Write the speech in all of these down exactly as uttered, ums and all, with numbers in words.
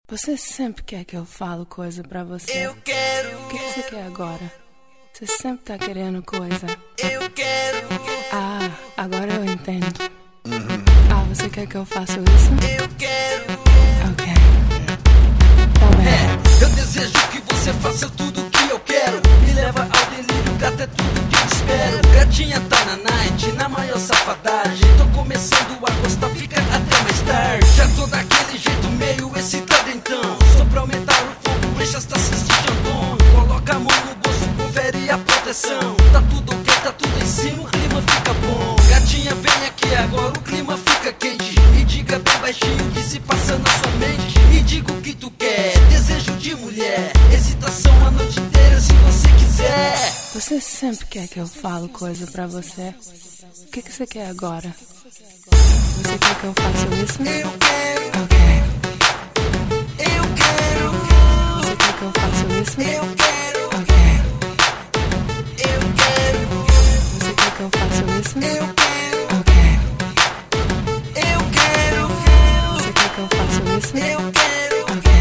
Você sempre quer que eu falo coisa pra você. Eu quero. O que você quer agora? Você sempre tá querendo coisa. Eu quero. Ah, agora eu entendo. Uhum. Ah, você quer que eu faça isso? Eu quero. Ok. Tá bem. É, eu desejo que você faça tudo o que eu quero. Me leva ao delírio, gata, é tudo que eu espero. Gatinha tá na night, na maior safadagem. Tô começando a gostar, fica até mais tarde. Já tô daquele jeito meio excitado então. Só pra aumentar o fogo, enche as taças de Chandon. Coloca a mão no bolso, confere a proteção. Tá tudo ok, tá tudo em cima, o clima fica bom. Gatinha, vem aqui agora, o clima fica quente. Me diga bem baixinho o que se passa na sua mente. Me diga o que tu quer, desejo de mulher. Excitação a noite inteira se você quiser. Você sempre quer que eu falo coisa pra você. O que que você quer agora? Você quer que eu faça isso? Eu quero. Ok. Eu quero. Você quer que eu faça isso? Eu quero. Ok. Eu quero. Você quer que eu faça isso? Eu quero. Ok. Eu quero. Você quer que eu faça isso? Eu quero. Ok.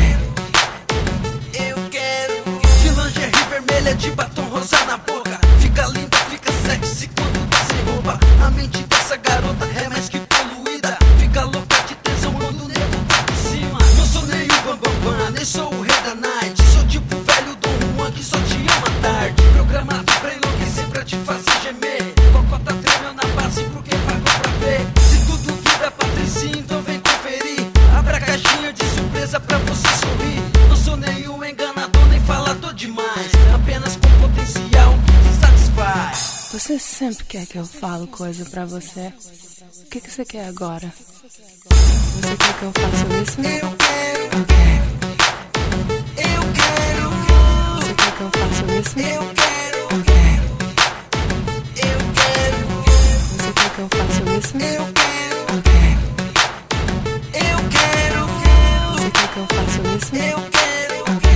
Eu quero. De lingerie vermelha, de batom rosa na boca. Fica linda, fica sexy quando tá sem roupa. A mente dessa garota é mais que poluída. Fica louca de tesão quando o nego tá por cima. Não sou nem o bambambam, nem sou o rei da night. Sou tipo o velho Dom Juan que só te ama tarde. Programado pra enlouquecer, pra te fazer gemer. Cocota tremeu na base porque pagou pra ver. Se tudo vira Patricinha, então vem conferir. Abra a caixinha de surpresa pra você sorrir. Não sou nenhum enganador, nem falador demais. Apenas com potencial que te satisfaz. Você sempre quer que eu falo coisa pra você. O que que você quer agora? Você quer que eu faça isso? Eu quero. Ok. Eu quero. Você quer que eu faça isso? Eu quero. Ok. Eu quero. Você quer que eu faça isso? Eu quero. Ok. Eu quero. Você quer que eu faça isso? Eu quero. Ok.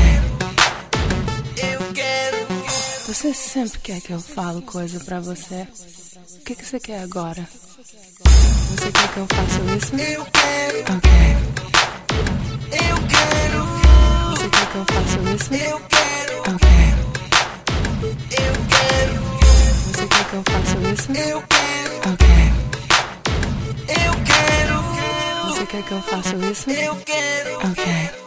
Eu quero. Você sempre quer que eu falo coisa pra você. O que que você quer agora? Você quer que eu faça isso? Eu quero. Ok. Eu quero. Você quer que eu faça isso? Eu quero. Ok. Eu quero. Você quer que eu faça isso? Eu quero. Ok. Eu quero. Você quer que eu faça isso? Eu quero. Ok.